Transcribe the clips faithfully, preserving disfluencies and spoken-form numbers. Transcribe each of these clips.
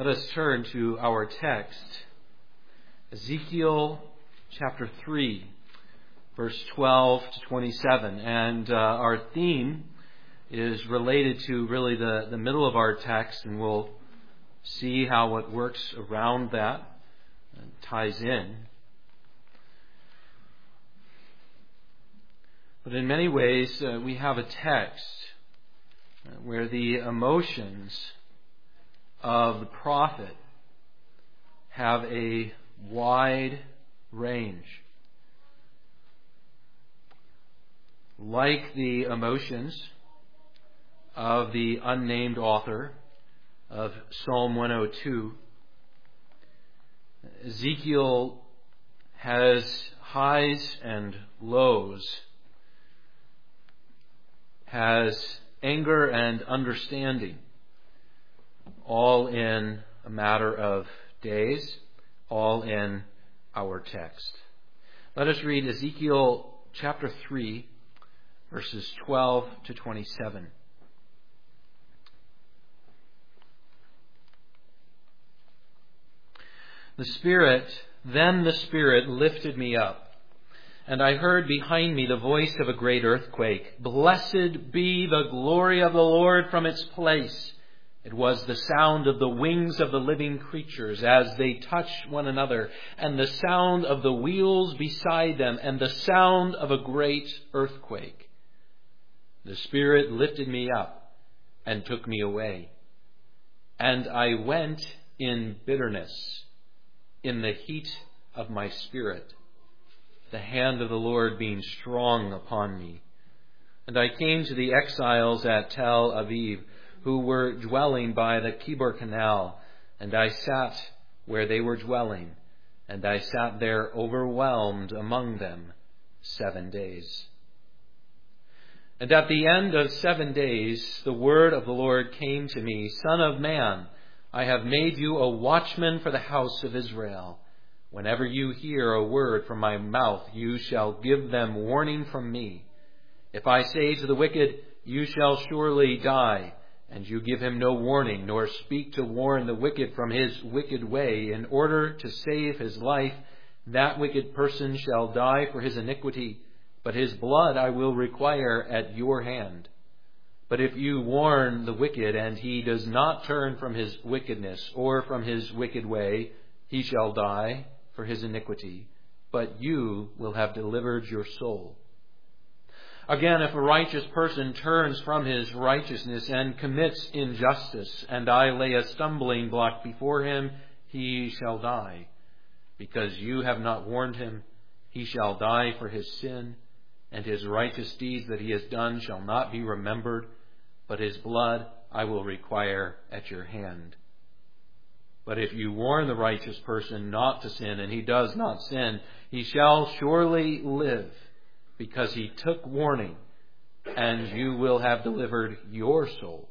Let us turn to our text, Ezekiel chapter three, verse twelve to twenty-seven. And uh, our theme is related to really the, the middle of our text, and we'll see how it works around that and ties in. But in many ways, uh, we have a text where the emotions of the prophet have a wide range. Like the emotions of the unnamed author of Psalm one oh two, Ezekiel has highs and lows, has anger and understanding, all in a matter of days, all in our text. Let us read Ezekiel chapter three, verses twelve to twenty-seven. The Spirit, then the Spirit lifted me up, and I heard behind me the voice of a great earthquake. Blessed be the glory of the Lord from its place. It was the sound of the wings of the living creatures as they touched one another, and the sound of the wheels beside them, and the sound of a great earthquake. The Spirit lifted me up and took me away, and I went in bitterness, in the heat of my spirit, the hand of the Lord being strong upon me. And I came to the exiles at Tel Aviv, who were dwelling by the Kibor Canal, and I sat where they were dwelling, and I sat there overwhelmed among them seven days. And at the end of seven days, the word of the Lord came to me, Son of man, I have made you a watchman for the house of Israel. Whenever you hear a word from my mouth, you shall give them warning from me. If I say to the wicked, you shall surely die, and you give him no warning, nor speak to warn the wicked from his wicked way, in order to save his life, that wicked person shall die for his iniquity, but his blood I will require at your hand. But if you warn the wicked, and he does not turn from his wickedness or from his wicked way, he shall die for his iniquity, but you will have delivered your soul. Again, if a righteous person turns from his righteousness and commits injustice, and I lay a stumbling block before him, he shall die. Because you have not warned him, he shall die for his sin, and his righteous deeds that he has done shall not be remembered, but his blood I will require at your hand. But if you warn the righteous person not to sin, and he does not sin, he shall surely live, because he took warning, and you will have delivered your soul.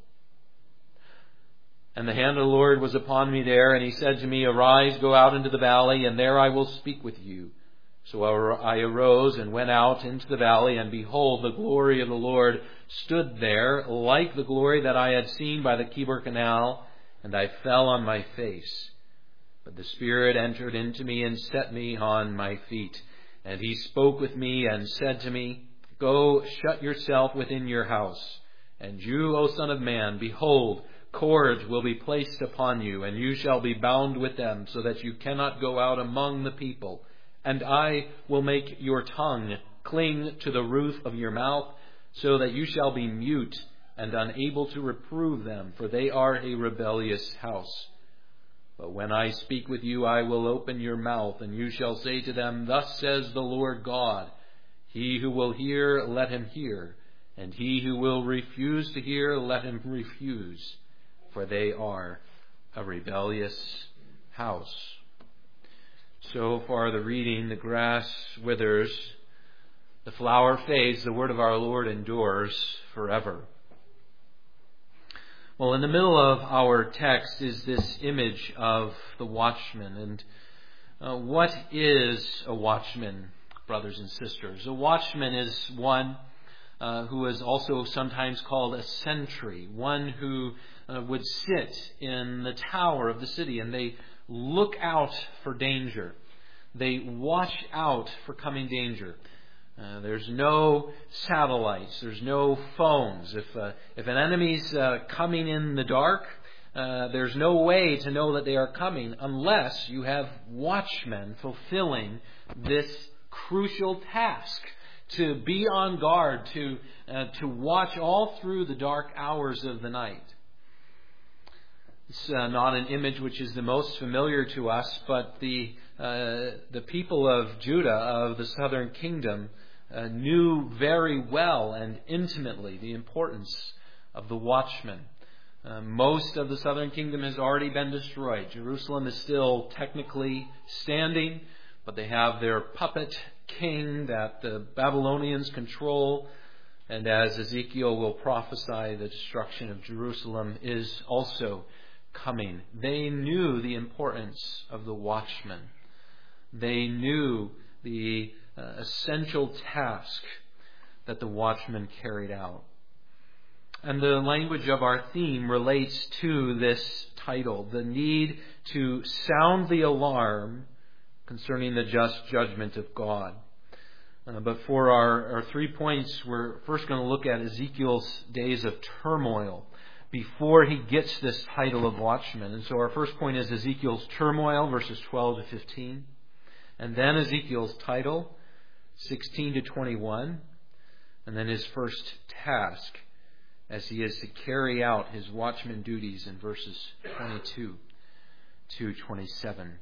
And the hand of the Lord was upon me there, and he said to me, Arise, go out into the valley, and there I will speak with you. So I arose and went out into the valley, and behold, the glory of the Lord stood there, like the glory that I had seen by the Kibor Canal, and I fell on my face. But the Spirit entered into me and set me on my feet. And he spoke with me and said to me, Go, shut yourself within your house. And you, O Son of man, behold, cords will be placed upon you, and you shall be bound with them, so that you cannot go out among the people. And I will make your tongue cling to the roof of your mouth, so that you shall be mute and unable to reprove them, for they are a rebellious house. But when I speak with you, I will open your mouth, and you shall say to them, Thus says the Lord God, He who will hear, let him hear, and he who will refuse to hear, let him refuse, for they are a rebellious house. So far the reading, the grass withers, the flower fades, the word of our Lord endures forever. Well, in the middle of our text is this image of the watchman. And uh, what is a watchman, brothers and sisters? A watchman is one uh, who is also sometimes called a sentry, one who uh, would sit in the tower of the city, and they look out for danger. They watch out for coming danger. Uh, there's no satellites. There's no phones. If uh, if an enemy's uh, coming in the dark, uh, there's no way to know that they are coming unless you have watchmen fulfilling this crucial task to be on guard, to uh, to watch all through the dark hours of the night. It's uh, not an image which is the most familiar to us, but the uh, the people of Judah, of the southern kingdom, uh, knew very well and intimately the importance of the watchman. Uh, most of the southern kingdom has already been destroyed. Jerusalem is still technically standing, but they have their puppet king that the Babylonians control. And as Ezekiel will prophesy, the destruction of Jerusalem is also coming. They knew the importance of the watchman. They knew the uh, essential task that the watchman carried out. And the language of our theme relates to this title, the need to sound the alarm concerning the just judgment of God. Uh, but for our, our three points, we're first going to look at Ezekiel's days of turmoil before he gets this title of watchman. And so our first point is Ezekiel's turmoil, verses twelve to fifteen. And then Ezekiel's title, sixteen to twenty-one. And then his first task, as he is to carry out his watchman duties in verses twenty-two to twenty-seven.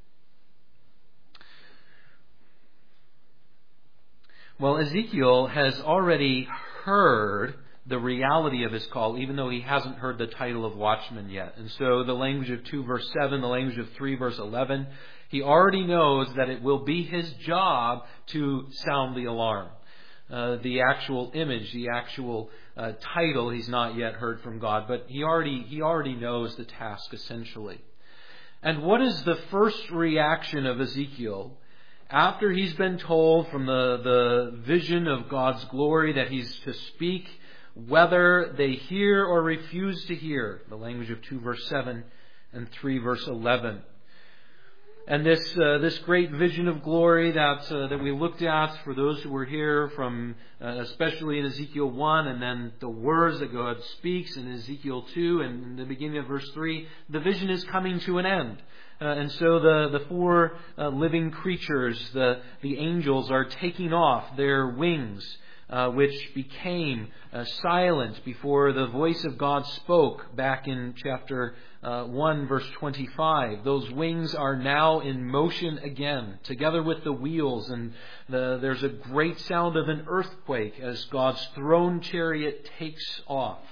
Well, Ezekiel has already heard the reality of his call, even though he hasn't heard the title of watchman yet. And so the language of two verse seven, the language of three verse eleven, he already knows that it will be his job to sound the alarm. Uh, the actual image, the actual uh, title, he's not yet heard from God, but he already he already knows the task essentially. And what is the first reaction of Ezekiel after he's been told from the, the vision of God's glory that he's to speak, whether they hear or refuse to hear? The language of two verse seven and three verse eleven. And this uh, this great vision of glory that uh, that we looked at for those who were here, from uh, especially in Ezekiel one, and then the words that God speaks in Ezekiel two, and in the beginning of verse three, the vision is coming to an end. Uh, and so the the four uh, living creatures, the the angels, are taking off their wings, Uh, which became uh, silent before the voice of God spoke back in chapter uh, one, verse twenty-five. Those wings are now in motion again, together with the wheels, and the, there's a great sound of an earthquake as God's throne chariot takes off.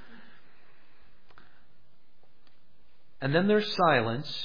And then there's silence.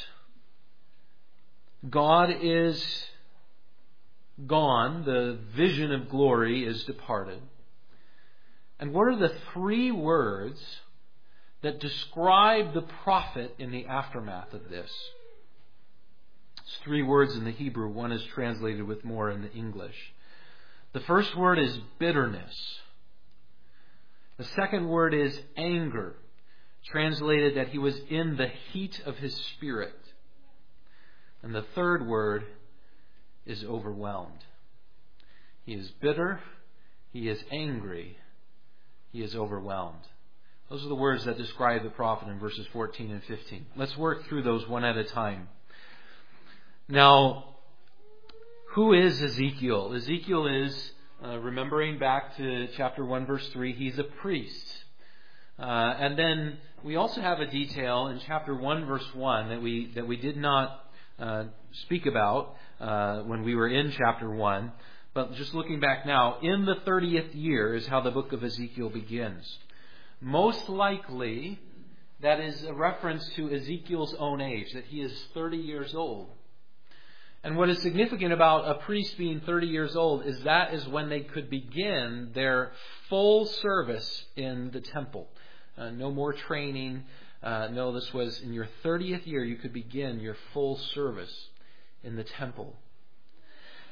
God is gone. The vision of glory is departed. And what are the three words that describe the prophet in the aftermath of this? It's three words in the Hebrew. One is translated with more in the English. The first word is bitterness. The second word is anger, translated that he was in the heat of his spirit. And the third word is overwhelmed. He is bitter. He is angry. He is overwhelmed. Those are the words that describe the prophet in verses fourteen and fifteen. Let's work through those one at a time. Now, who is Ezekiel? Ezekiel is, uh, remembering back to chapter one, verse three, he's a priest. Uh, and then we also have a detail in chapter one, verse one that we that we did not uh, speak about Uh, when we were in chapter one. But just looking back now, in the thirtieth year is how the book of Ezekiel begins. Most likely, that is a reference to Ezekiel's own age, that he is thirty years old. And what is significant about a priest being thirty years old is that is when they could begin their full service in the temple. Uh, no more training. Uh, no, this was in your thirtieth year you could begin your full service in the temple.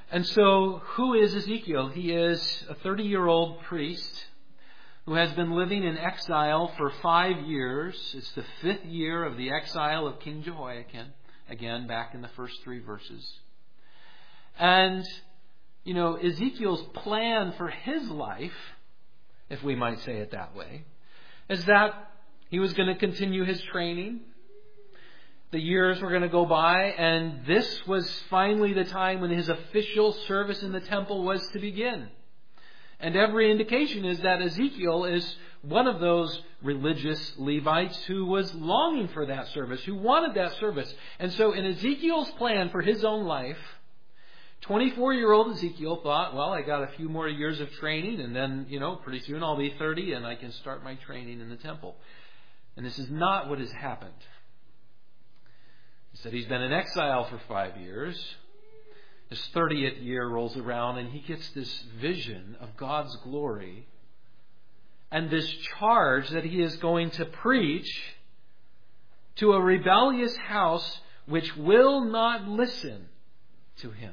And so, who is Ezekiel? He is a thirty-year-old priest who has been living in exile for five years. It's the fifth year of the exile of King Jehoiakim. Again, back in the first three verses. And, you know, Ezekiel's plan for his life, if we might say it that way, is that he was going to continue his training. The years were going to go by, and this was finally the time when his official service in the temple was to begin. And every indication is that Ezekiel is one of those religious Levites who was longing for that service, who wanted that service. And so in Ezekiel's plan for his own life, twenty-four-year-old Ezekiel thought, well, I got a few more years of training, and then, you know, pretty soon I'll be thirty and I can start my training in the temple. And this is not what has happened. He said he's been in exile for five years. His thirtieth year rolls around and he gets this vision of God's glory and this charge that he is going to preach to a rebellious house which will not listen to him.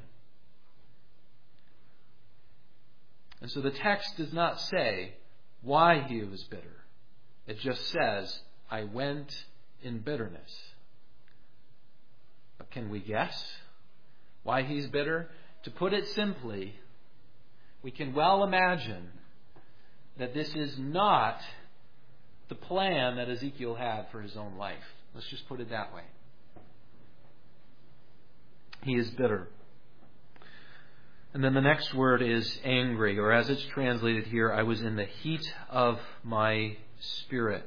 And so the text does not say why he was bitter. It just says, I went in bitterness. But can we guess why he's bitter? To put it simply, we can well imagine that this is not the plan that Ezekiel had for his own life. Let's just put it that way. He is bitter. And then the next word is angry, or as it's translated here, I was in the heat of my spirit.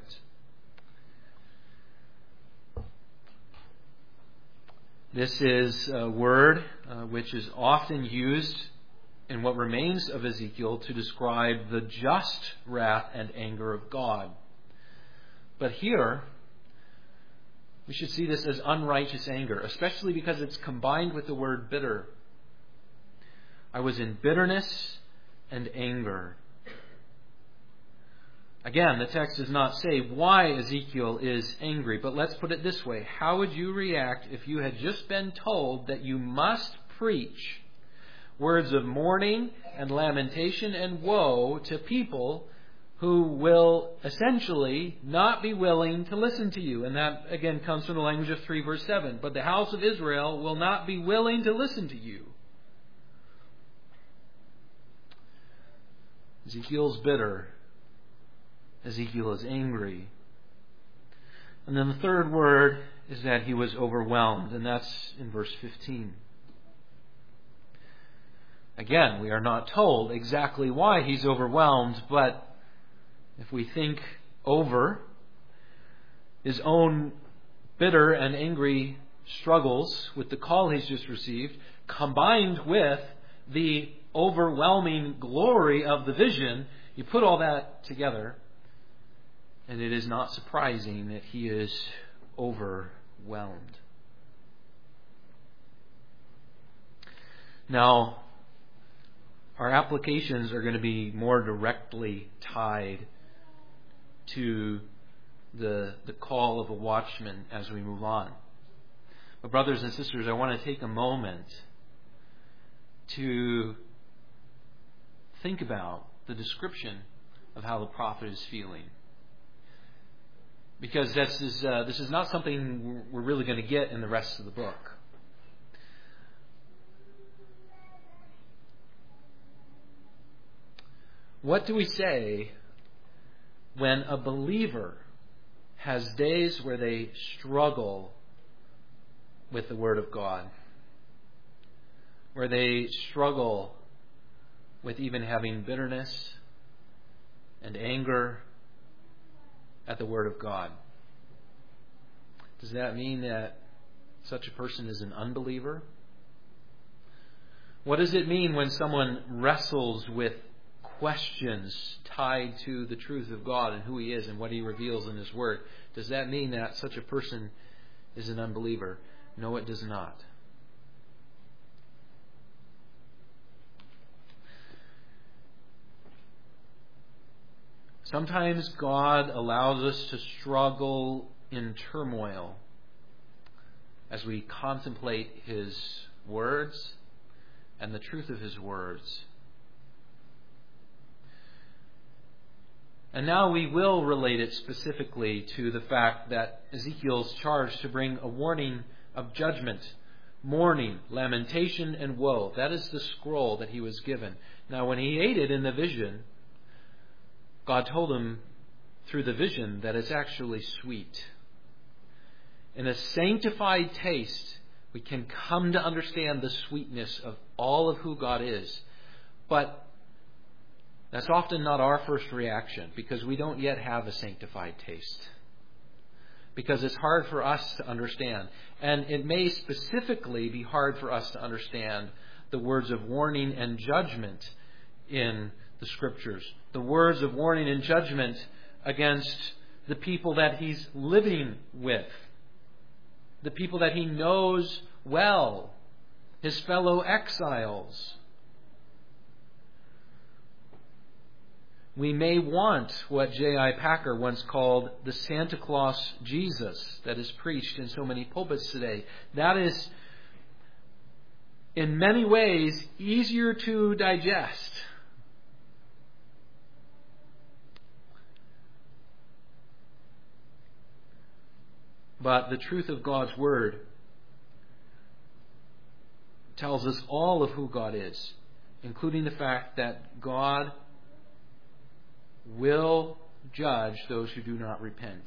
This is a word uh, which is often used in what remains of Ezekiel to describe the just wrath and anger of God. But here, we should see this as unrighteous anger, especially because it's combined with the word bitter. I was in bitterness and anger. Again, the text does not say why Ezekiel is angry, but let's put it this way. How would you react if you had just been told that you must preach words of mourning and lamentation and woe to people who will essentially not be willing to listen to you? And that, again, comes from the language of three verse seven. But the house of Israel will not be willing to listen to you. Ezekiel's bitter. Ezekiel is angry. And then the third word is that he was overwhelmed, and that's in verse fifteen. Again, we are not told exactly why he's overwhelmed, but if we think over his own bitter and angry struggles with the call he's just received, combined with the overwhelming glory of the vision, you put all that together, and it is not surprising that he is overwhelmed. Now, our applications are going to be more directly tied to the, the call of a watchman as we move on. But brothers and sisters, I want to take a moment to think about the description of how the prophet is feeling. Because this is, uh, this is not something we're really going to get in the rest of the book. What do we say when a believer has days where they struggle with the Word of God? Where they struggle with even having bitterness and anger at the Word of God? Does that mean that such a person is an unbeliever? What does it mean when someone wrestles with questions tied to the truth of God and who He is and what He reveals in His Word? Does that mean that such a person is an unbeliever? No, it does not. Sometimes God allows us to struggle in turmoil as we contemplate His words and the truth of His words. And now we will relate it specifically to the fact that Ezekiel's charged to bring a warning of judgment, mourning, lamentation, and woe. That is the scroll that he was given. Now, when he ate it in the vision, God told him through the vision that it's actually sweet. In a sanctified taste, we can come to understand the sweetness of all of who God is. But that's often not our first reaction, because we don't yet have a sanctified taste. Because it's hard for us to understand. And it may specifically be hard for us to understand the words of warning and judgment in the Scriptures. The words of warning and judgment against the people that he's living with. The people that he knows well. His fellow exiles. We may want what J I Packer once called the Santa Claus Jesus that is preached in so many pulpits today. That is, in many ways, easier to digest. But the truth of God's Word tells us all of who God is, including the fact that God will judge those who do not repent.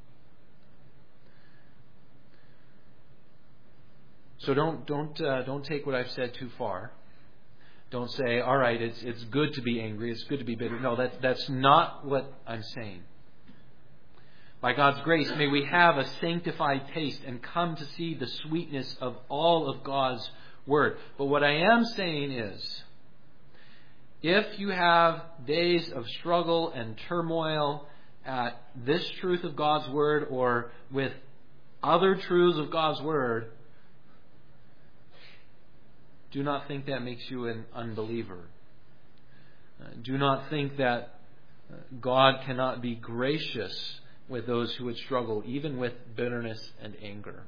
So don't don't uh, don't take what I've said too far. Don't say, all right, it's it's good to be angry, it's good to be bitter. No, that's that's not what I'm saying. By God's grace, may we have a sanctified taste and come to see the sweetness of all of God's Word. But what I am saying is, if you have days of struggle and turmoil at this truth of God's Word or with other truths of God's Word, do not think that makes you an unbeliever. Uh, do not think that God cannot be gracious with those who would struggle, even with bitterness and anger.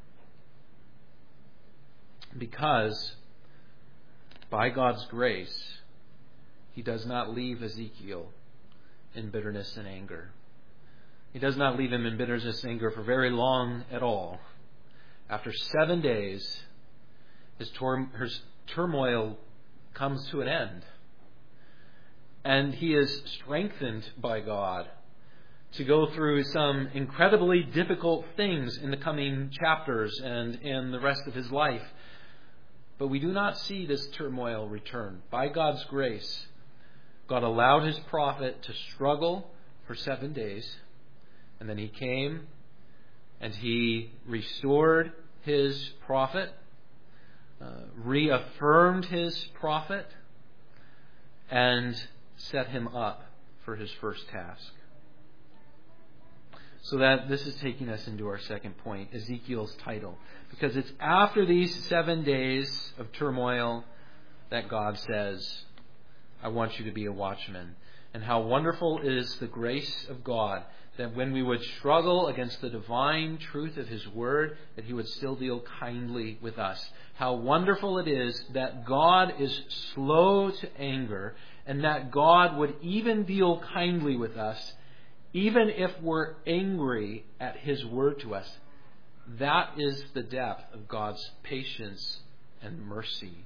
Because, by God's grace, He does not leave Ezekiel in bitterness and anger. He does not leave him in bitterness and anger for very long at all. After seven days, his, tor- his turmoil comes to an end. And he is strengthened by God to go through some incredibly difficult things in the coming chapters and in the rest of his life. But we do not see this turmoil return. By God's grace, God allowed His prophet to struggle for seven days. And then He came and He restored His prophet, uh, reaffirmed His prophet, and set him up for his first task. So that this is taking us into our second point, Ezekiel's title. Because it's after these seven days of turmoil that God says, I want you to be a watchman. And how wonderful is the grace of God that when we would struggle against the divine truth of His Word, that He would still deal kindly with us. How wonderful it is that God is slow to anger and that God would even deal kindly with us even if we're angry at His Word to us. That is the depth of God's patience and mercy.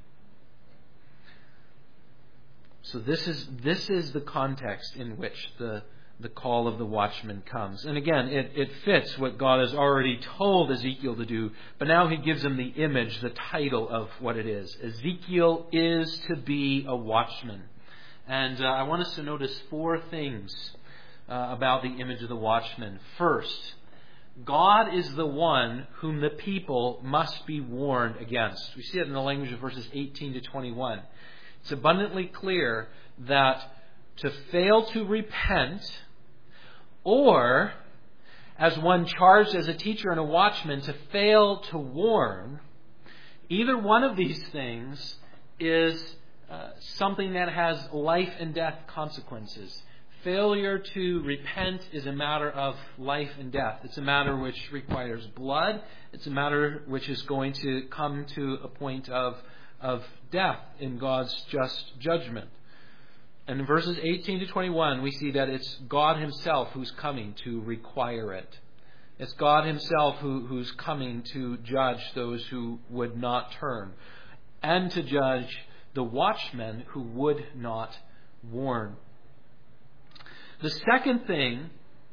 So this is this is the context in which the, the call of the watchman comes. And again, it, it fits what God has already told Ezekiel to do, but now He gives him the image, the title of what it is. Ezekiel is to be a watchman. And uh, I want us to notice four things uh, about the image of the watchman. First, God is the one whom the people must be warned against. We see it in the language of verses eighteen to twenty-one. It's abundantly clear that to fail to repent, or, as one charged as a teacher and a watchman, to fail to warn, either one of these things is uh, something that has life and death consequences. Failure to repent is a matter of life and death. It's a matter which requires blood. It's a matter which is going to come to a point of of death in God's just judgment. And in verses eighteen to twenty-one, we see that it's God himself who's coming to require it. It's God himself who, who's coming to judge those who would not turn, and to judge the watchmen who would not warn. The second thing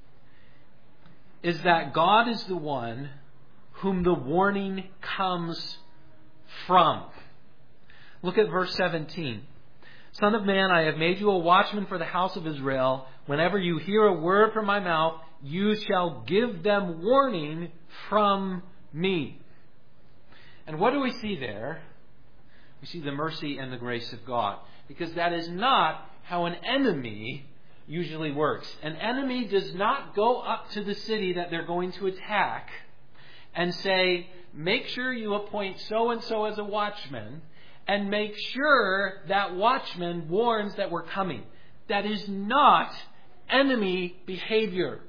is that God is the one whom the warning comes from. Look at verse seventeen. Son of man, I have made you a watchman for the house of Israel. Whenever you hear a word from my mouth, you shall give them warning from me. And what do we see there? We see the mercy and the grace of God. Because that is not how an enemy usually works. An enemy does not go up to the city that they're going to attack and say, make sure you appoint so-and-so as a watchman, and make sure that watchman warns that we're coming. That is not enemy behavior.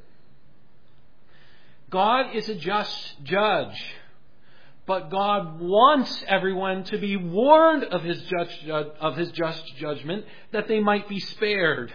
God is a just judge, but God wants everyone to be warned of his just, of his just judgment, that they might be spared.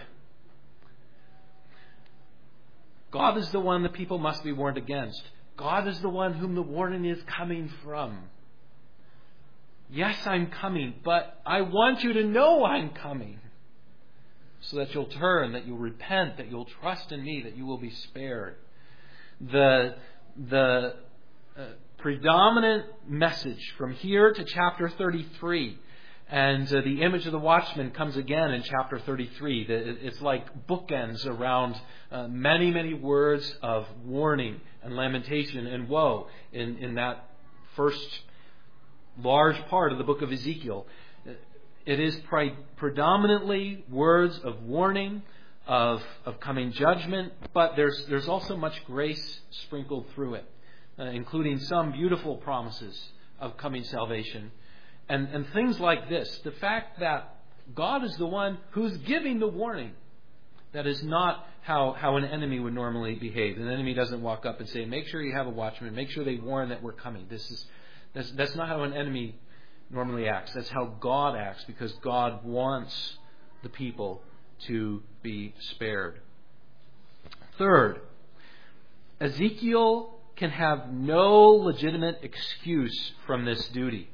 God is the one the people must be warned against. God is the one whom the warning is coming from. Yes, I'm coming, but I want you to know I'm coming, so that you'll turn, that you'll repent, that you'll trust in me, that you will be spared. The, the uh, predominant message from here to chapter thirty-three, and uh, the image of the watchman comes again in chapter thirty-three. It's like bookends around uh, many, many words of warning and lamentation and woe in, in that first large part of the book of Ezekiel. It is pre- predominantly words of warning, of, of coming judgment, but there's, there's also much grace sprinkled through it, uh, including some beautiful promises of coming salvation. And, and things like this, the fact that God is the one who's giving the warning. That is not how, how an enemy would normally behave. An enemy doesn't walk up and say, make sure you have a watchman, make sure they warn that we're coming. This is That's, that's not how an enemy normally acts. That's how God acts, because God wants the people to be spared. Third, Ezekiel can have no legitimate excuse from this duty.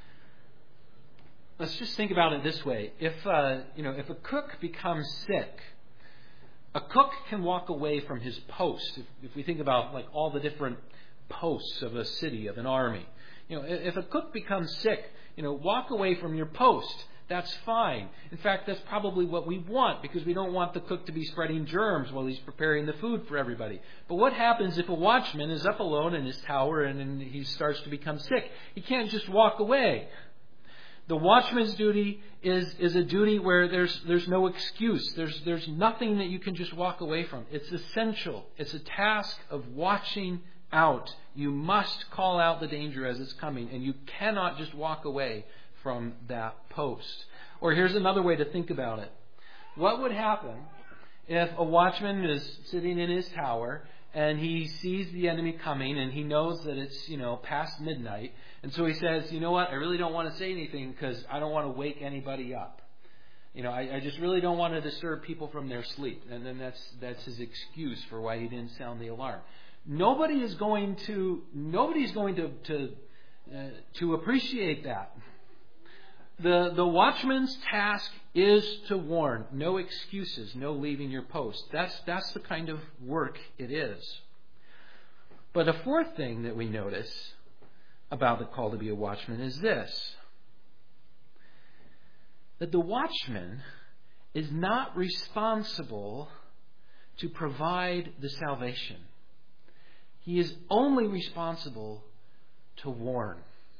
Let's just think about it this way. If uh, you know, if a cook becomes sick, a cook can walk away from his post. If, if we think about like all the different posts of a city, of an army. You know, if a cook becomes sick, you know, walk away from your post. That's fine. In fact, that's probably what we want, because we don't want the cook to be spreading germs while he's preparing the food for everybody. But what happens if a watchman is up alone in his tower and, and he starts to become sick? He can't just walk away. The watchman's duty is, is a duty where there's there's no excuse. There's there's nothing that you can just walk away from. It's essential. It's a task of watching out. You must call out the danger as it's coming, and you cannot just walk away from that post. Or here's another way to think about it. What would happen if a watchman is sitting in his tower and he sees the enemy coming and he knows that it's, you know, past midnight, and so he says, you know what, I really don't want to say anything because I don't want to wake anybody up. You know, I, I just really don't want to disturb people from their sleep. And then that's that's his excuse for why he didn't sound the alarm. Nobody is going to nobody is going to to, uh, to appreciate that. The the watchman's task is to warn. No excuses, no leaving your post. That's that's the kind of work it is. But a fourth thing that we notice about the call to be a watchman is this: that the watchman is not responsible to provide the salvation. He is only responsible to warn.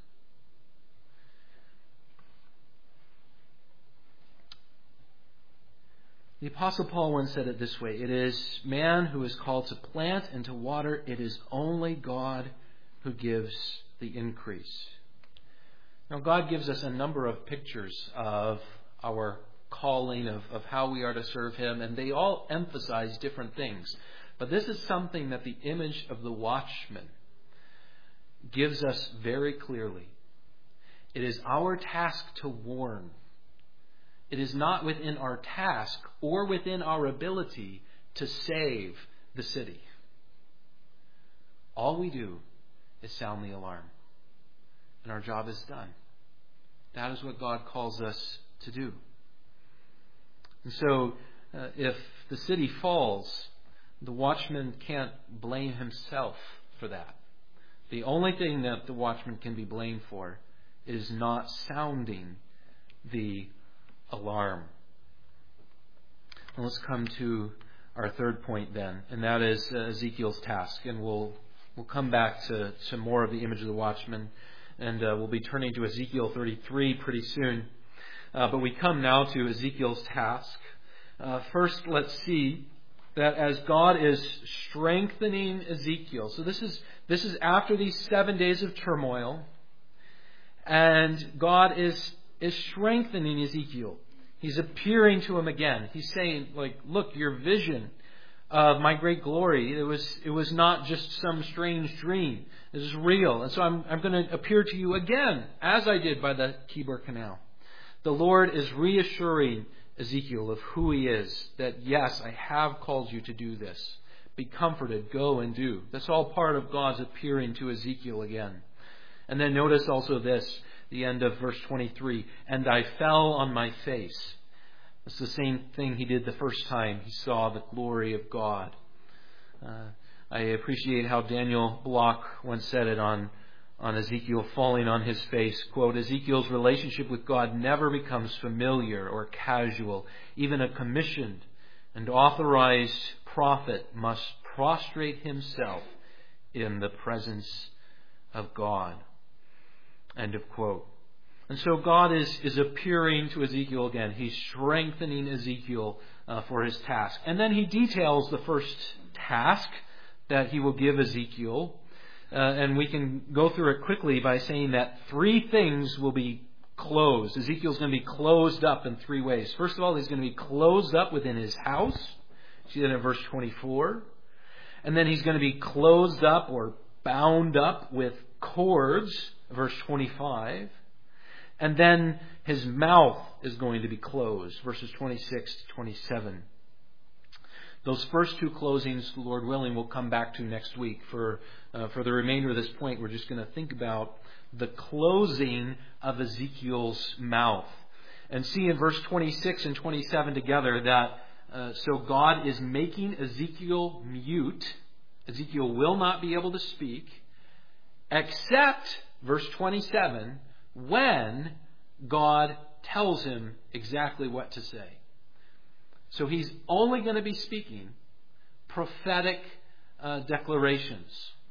The Apostle Paul once said it this way: it is man who is called to plant and to water. It is only God who gives the increase. Now, God gives us a number of pictures of our calling, of, of how we are to serve Him, and they all emphasize different things. But this is something that the image of the watchman gives us very clearly. It is our task to warn. It is not within our task or within our ability to save the city. All we do is sound the alarm, and our job is done. That is what God calls us to do. And so, uh, if the city falls, the watchman can't blame himself for that. The only thing that the watchman can be blamed for is not sounding the alarm. And let's come to our third point then, and that is uh, Ezekiel's task. And we'll we'll come back to, to more of the image of the watchman, and uh, we'll be turning to Ezekiel thirty-three pretty soon. Uh, but we come now to Ezekiel's task. Uh, first, let's see that as God is strengthening Ezekiel. So this is this is after these seven days of turmoil, and God is is strengthening Ezekiel. He's appearing to him again. He's saying, like, look, your vision of my great glory, it was it was not just some strange dream. This is real. And so I'm I'm going to appear to you again, as I did by the Kibor Canal. The Lord is reassuring Ezekiel of who he is, that yes, I have called you to do this. Be comforted, go and do. That's all part of God's appearing to Ezekiel again. And then notice also this, the end of verse twenty-three, and I fell on my face. It's the same thing he did the first time he saw the glory of God. Uh, I appreciate how Daniel Block once said it on on Ezekiel falling on his face. Quote, Ezekiel's relationship with God never becomes familiar or casual. Even a commissioned and authorized prophet must prostrate himself in the presence of God. End of quote. And so God is, is appearing to Ezekiel again. He's strengthening Ezekiel uh, for his task. And then he details the first task that he will give Ezekiel. Uh, and we can go through it quickly by saying that three things will be closed. Ezekiel's going to be closed up in three ways. First of all, he's going to be closed up within his house. See that in verse twenty-four. And then he's going to be closed up or bound up with cords, verse twenty-five. And then his mouth is going to be closed, verses twenty-six to twenty-seven. Those first two closings, Lord willing, we'll come back to next week. For uh, for the remainder of this point, we're just going to think about the closing of Ezekiel's mouth. And see in verse twenty-six and twenty-seven together that uh, so God is making Ezekiel mute. Ezekiel will not be able to speak, except, verse twenty-seven, when God tells him exactly what to say. So he's only going to be speaking prophetic uh, declarations.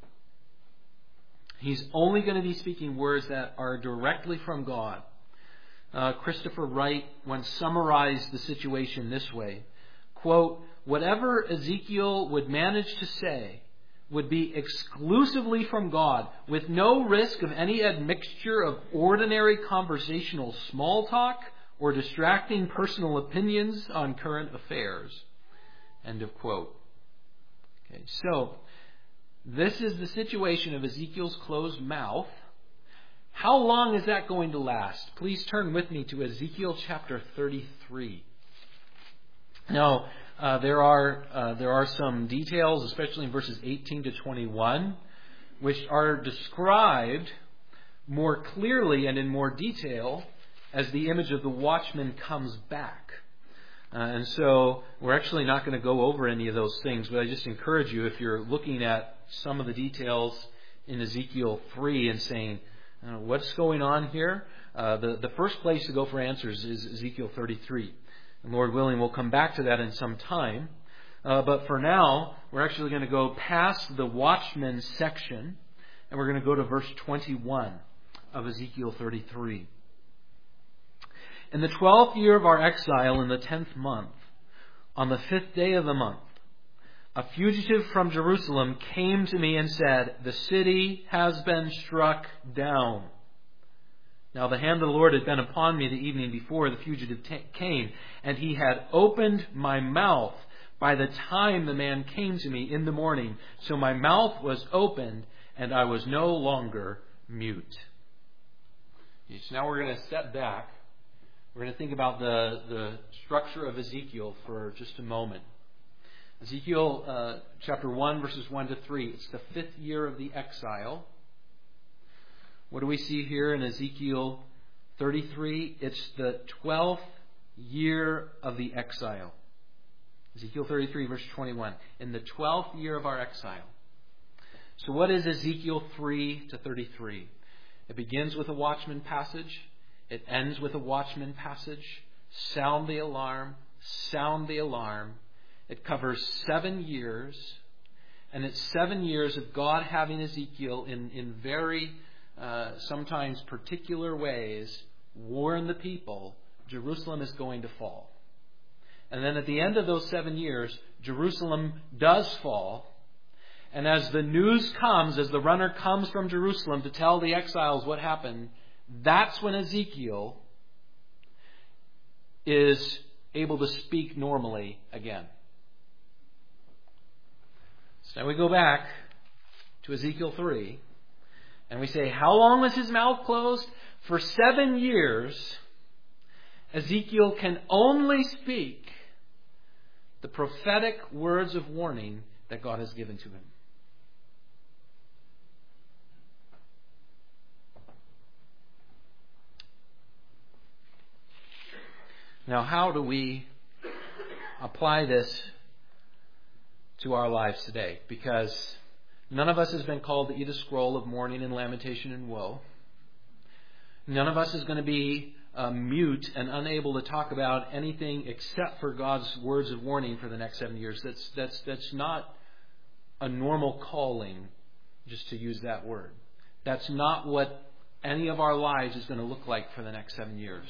He's only going to be speaking words that are directly from God. Uh, Christopher Wright once summarized the situation this way. Quote, whatever Ezekiel would manage to say would be exclusively from God, with no risk of any admixture of ordinary conversational small talk or distracting personal opinions on current affairs. End of quote. Okay, so this is the situation of Ezekiel's closed mouth. How long is that going to last? Please turn with me to Ezekiel chapter thirty-three. Now, uh, there are uh, there are some details, especially in verses eighteen to twenty-one, which are described more clearly and in more detail as the image of the watchman comes back. Uh, and so we're actually not going to go over any of those things, but I just encourage you, if you're looking at some of the details in Ezekiel three and saying, uh, what's going on here? Uh, the, the first place to go for answers is Ezekiel thirty-three. And Lord willing, we'll come back to that in some time. Uh, but for now, we're actually going to go past the watchman section, and we're going to go to verse twenty-one of Ezekiel thirty-three. In the twelfth year of our exile, in the tenth month, on the fifth day of the month, a fugitive from Jerusalem came to me and said, the city has been struck down. Now the hand of the Lord had been upon me the evening before the fugitive t- came, and he had opened my mouth by the time the man came to me in the morning. So my mouth was opened, and I was no longer mute. So now we're going to step back. We're going to think about the, the structure of Ezekiel for just a moment. Ezekiel uh, chapter one, verses one to three. It's the fifth year of the exile. What do we see here in Ezekiel thirty-three? It's the twelfth year of the exile. Ezekiel thirty-three, verse twenty-one. In the twelfth year of our exile. So what is Ezekiel three to thirty-three? It begins with a watchman passage. It ends with a watchman passage. Sound the alarm. Sound the alarm. It covers seven years. And it's seven years of God having Ezekiel in, in very, uh, sometimes particular ways, warn the people Jerusalem is going to fall. And then at the end of those seven years, Jerusalem does fall. And as the news comes, as the runner comes from Jerusalem to tell the exiles what happened, that's when Ezekiel is able to speak normally again. So now we go back to Ezekiel three, and we say, how long was his mouth closed? For seven years, Ezekiel can only speak the prophetic words of warning that God has given to him. Now, how do we apply this to our lives today? Because none of us has been called to eat a scroll of mourning and lamentation and woe. None of us is going to be uh, mute and unable to talk about anything except for God's words of warning for the next seven years. That's that's that's not a normal calling, just to use that word. That's not what any of our lives is going to look like for the next seven years.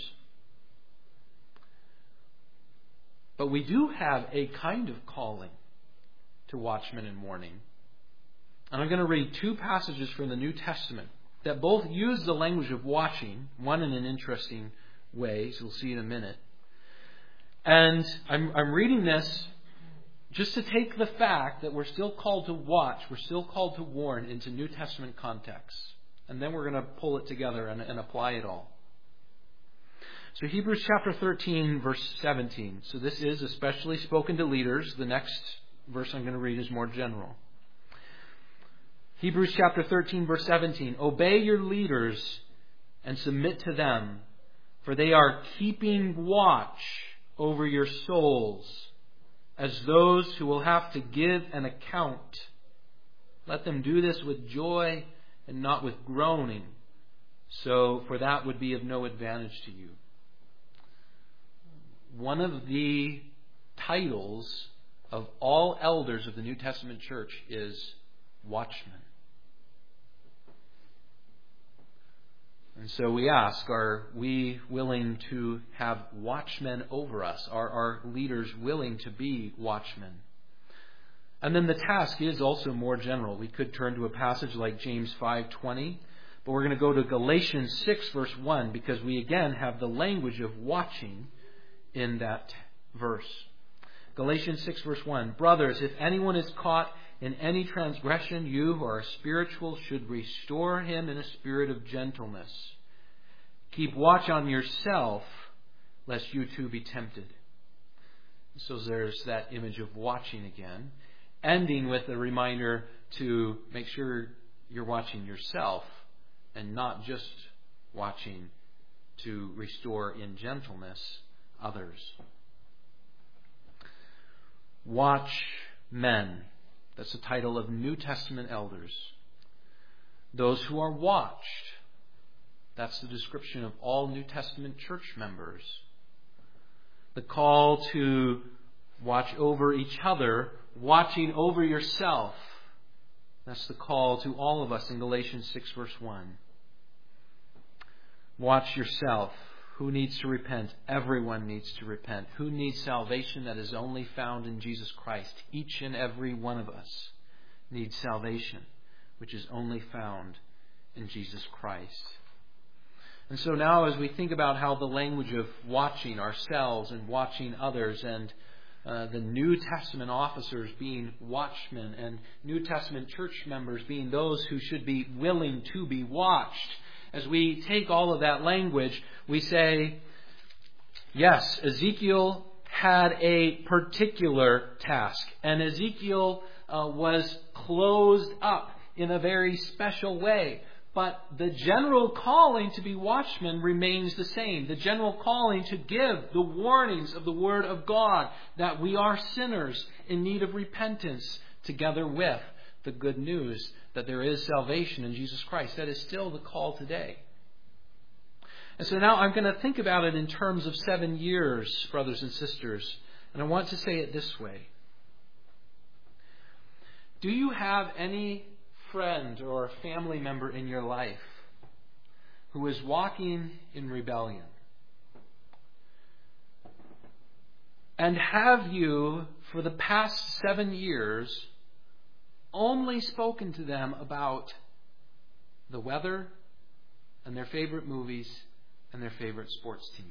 But we do have a kind of calling to watchmen and warning. And I'm going to read two passages from the New Testament that both use the language of watching, one in an interesting way, so we'll see in a minute. And I'm, I'm reading this just to take the fact that we're still called to watch, we're still called to warn into New Testament contexts. And then we're going to pull it together and, and apply it all. So Hebrews chapter thirteen, verse seventeen. So this is especially spoken to leaders. The next verse I'm going to read is more general. Hebrews chapter thirteen, verse seventeen. Obey your leaders and submit to them, for they are keeping watch over your souls as those who will have to give an account. Let them do this with joy and not with groaning, so for that would be of no advantage to you. One of the titles of all elders of the New Testament church is watchman. And so we ask, are we willing to have watchmen over us? Are our leaders willing to be watchmen? And then the task is also more general. We could turn to a passage like James five twenty, but we're going to go to Galatians six verse one, because we again have the language of watching in that verse. Galatians six verse one. Brothers, if anyone is caught in any transgression, you who are spiritual should restore him in a spirit of gentleness. Keep watch on yourself, lest you too be tempted. So there's that image of watching again, ending with a reminder to make sure you're watching yourself and not just watching to restore in gentleness others. Watchmen. That's the title of New Testament elders. Those who are watched. That's the description of all New Testament church members. The call to watch over each other, watching over yourself. That's the call to all of us in Galatians six verse one. Watch yourself. Who needs to repent? Everyone needs to repent. Who needs salvation that is only found in Jesus Christ? Each and every one of us needs salvation, which is only found in Jesus Christ. And so now as we think about how the language of watching ourselves and watching others, and uh, the New Testament officers being watchmen, and New Testament church members being those who should be willing to be watched, as we take all of that language, we say, yes, Ezekiel had a particular task, and Ezekiel uh, was closed up in a very special way. But the general calling to be watchmen remains the same. The general calling to give the warnings of the Word of God, that we are sinners in need of repentance, together with the good news that there is salvation in Jesus Christ. That is still the call today. And so now I'm going to think about it in terms of seven years, brothers and sisters. And I want to say it this way. Do you have any friend or family member in your life who is walking in rebellion? And have you, for the past seven years, only spoken to them about the weather and their favorite movies and their favorite sports teams?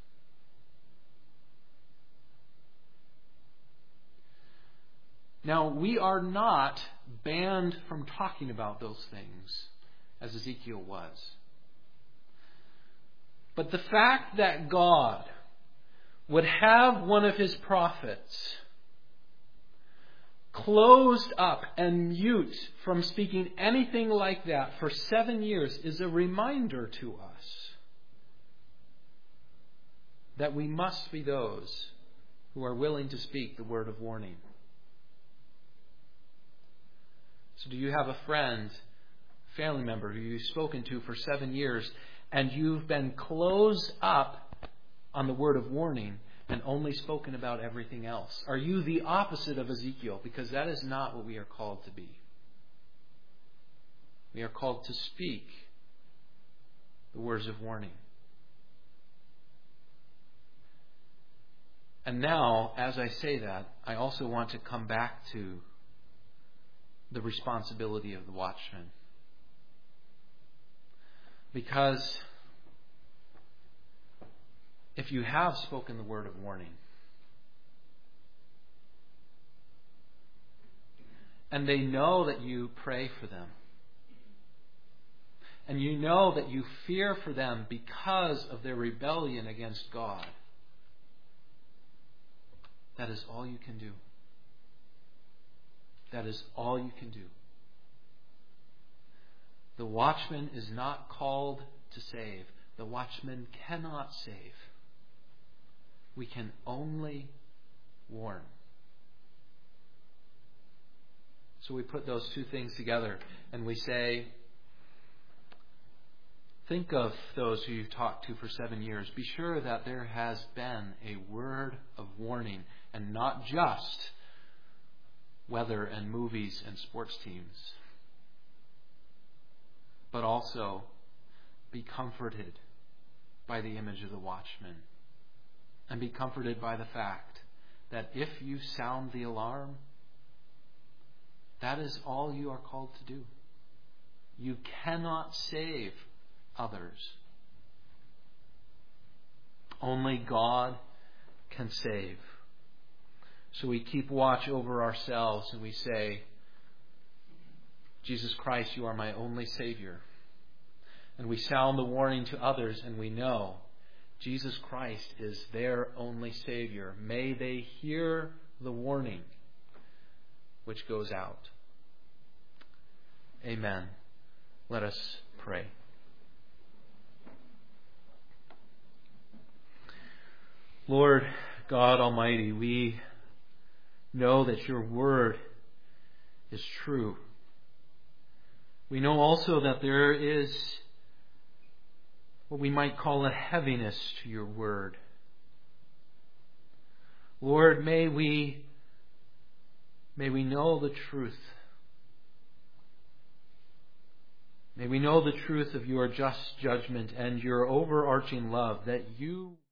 Now, we are not banned from talking about those things, as Ezekiel was. But the fact that God would have one of his prophets closed up and mute from speaking anything like that for seven years is a reminder to us that we must be those who are willing to speak the word of warning. So do you have a friend, family member who you've spoken to for seven years and you've been closed up on the word of warning and only spoken about everything else? Are you the opposite of Ezekiel? Because that is not what we are called to be. We are called to speak the words of warning. And now, as I say that, I also want to come back to the responsibility of the watchman. Because if you have spoken the word of warning, and they know that you pray for them, and you know that you fear for them because of their rebellion against God, that is all you can do. That is all you can do. The watchman is not called to save. The watchman cannot save. We can only warn. So we put those two things together and we say, think of those who you've talked to for seven years. Be sure that there has been a word of warning, and not just weather and movies and sports teams, but also be comforted by the image of the watchman, and be comforted by the fact that if you sound the alarm, that is all you are called to do. You cannot save others. Only God can save. So we keep watch over ourselves and we say, Jesus Christ, you are my only Savior. And we sound the warning to others and we know Jesus Christ is their only Savior. May they hear the warning which goes out. Amen. Let us pray. Lord God Almighty, we know that your word is true. We know also that there is what we might call a heaviness to your word. Lord, may we may we know the truth. May we know the truth of your just judgment and your overarching love, that you